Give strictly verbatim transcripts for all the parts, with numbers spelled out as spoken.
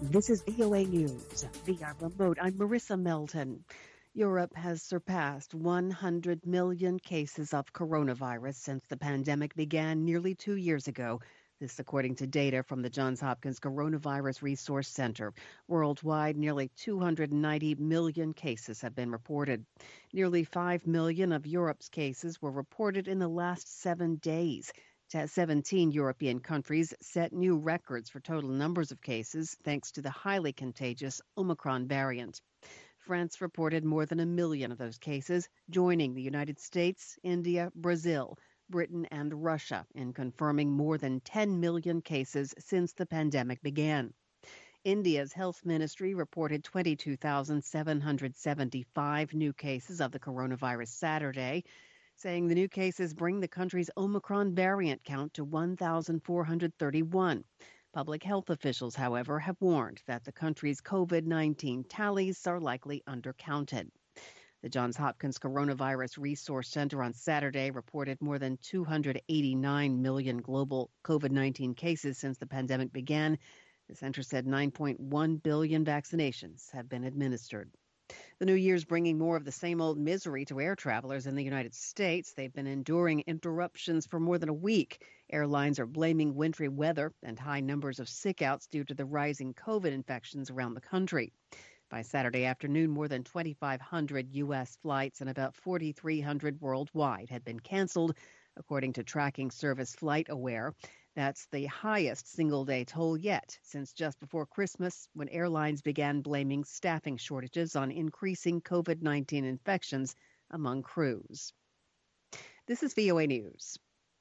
This is V O A News via remote. I'm Marissa Melton. Europe has surpassed one hundred million cases of coronavirus since the pandemic began nearly two years ago. This according to data from the Johns Hopkins Coronavirus Resource Center. Worldwide, nearly two hundred ninety million cases have been reported. Nearly five million of Europe's cases were reported in the last seven days. seventeen European countries set new records for total numbers of cases thanks to the highly contagious Omicron variant. France reported more than a million of those cases, joining the United States, India, Brazil, Britain, and Russia in confirming more than ten million cases since the pandemic began. India's health ministry reported twenty-two thousand seven hundred seventy-five new cases of the coronavirus Saturday, saying the new cases bring the country's Omicron variant count to one thousand four hundred thirty-one. Public health officials, however, have warned that the country's COVID nineteen tallies are likely undercounted. The Johns Hopkins Coronavirus Resource Center on Saturday reported more than two hundred eighty-nine million global COVID nineteen cases since the pandemic began. The center said nine point one billion vaccinations have been administered. The new year's bringing more of the same old misery to air travelers in the United States. They've been enduring interruptions for more than a week. Airlines are blaming wintry weather and high numbers of sickouts due to the rising COVID infections around the country. By Saturday afternoon, more than twenty-five hundred U S flights and about forty-three hundred worldwide had been canceled, according to tracking service FlightAware. That's the highest single-day toll yet since just before Christmas, when airlines began blaming staffing shortages on increasing COVID nineteen infections among crews. This is V O A News.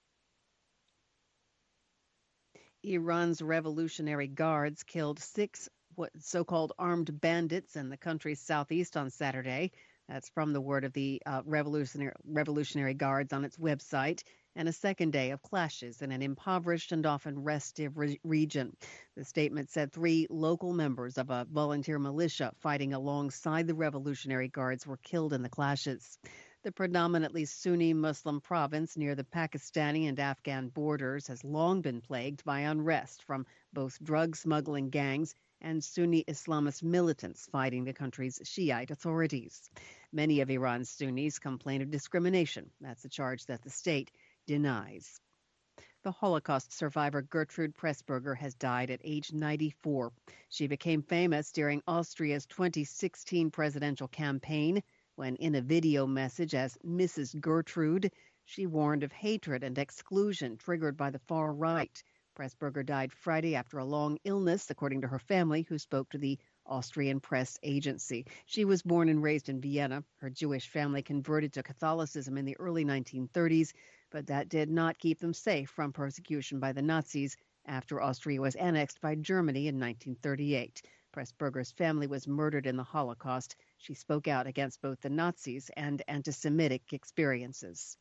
Iran's Revolutionary Guards killed six what so-called armed bandits in the country's southeast on Saturday. That's from the word of the uh, Revolutionary, Revolutionary Guards on its website, and a second day of clashes in an impoverished and often restive re- region. The statement said three local members of a volunteer militia fighting alongside the Revolutionary Guards were killed in the clashes. The predominantly Sunni Muslim province near the Pakistani and Afghan borders has long been plagued by unrest from both drug smuggling gangs and Sunni Islamist militants fighting the country's Shiite authorities. Many of Iran's Sunnis complain of discrimination. That's a charge that the state denies. The Holocaust survivor Gertrude Pressburger has died at age ninety-four. She became famous during Austria's twenty sixteen presidential campaign when, in a video message as Missus Gertrude, she warned of hatred and exclusion triggered by the far right. Pressburger died Friday after a long illness, according to her family, who spoke to the Austrian press agency. She was born and raised in Vienna. Her Jewish family converted to Catholicism in the early nineteen thirties, but that did not keep them safe from persecution by the Nazis after Austria was annexed by Germany in nineteen thirty-eight. Pressburger's family was murdered in the Holocaust. She spoke out against both the Nazis and anti-Semitic experiences.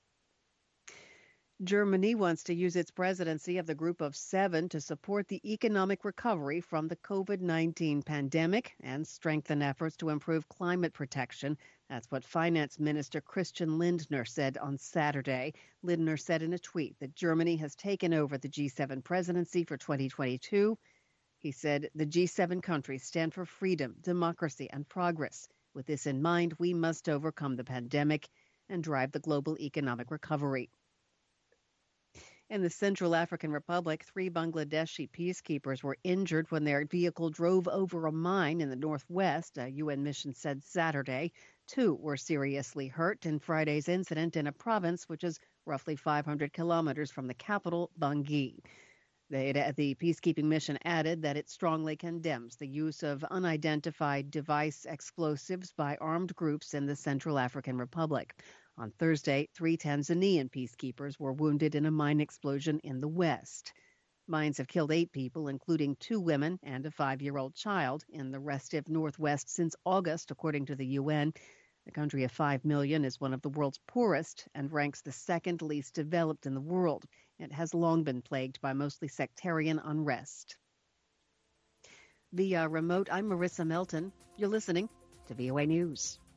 Germany wants to use its presidency of the Group of Seven to support the economic recovery from the COVID nineteen pandemic and strengthen efforts to improve climate protection. That's what Finance Minister Christian Lindner said on Saturday. Lindner said in a tweet that Germany has taken over the G seven presidency for twenty twenty-two. He said the G seven countries stand for freedom, democracy, and progress. With this in mind, we must overcome the pandemic and drive the global economic recovery. In the Central African Republic, three Bangladeshi peacekeepers were injured when their vehicle drove over a mine in the northwest, a U N mission said Saturday. Two were seriously hurt in Friday's incident in a province which is roughly five hundred kilometers from the capital, Bangui. The, the peacekeeping mission added that it strongly condemns the use of unidentified device explosives by armed groups in the Central African Republic. On Thursday, three Tanzanian peacekeepers were wounded in a mine explosion in the west. Mines have killed eight people, including two women and a five-year-old child, in the restive northwest since August, according to the U N. The country of five million is one of the world's poorest and ranks the second least developed in the world. It has long been plagued by mostly sectarian unrest. Via remote, I'm Marissa Melton. You're listening to V O A News.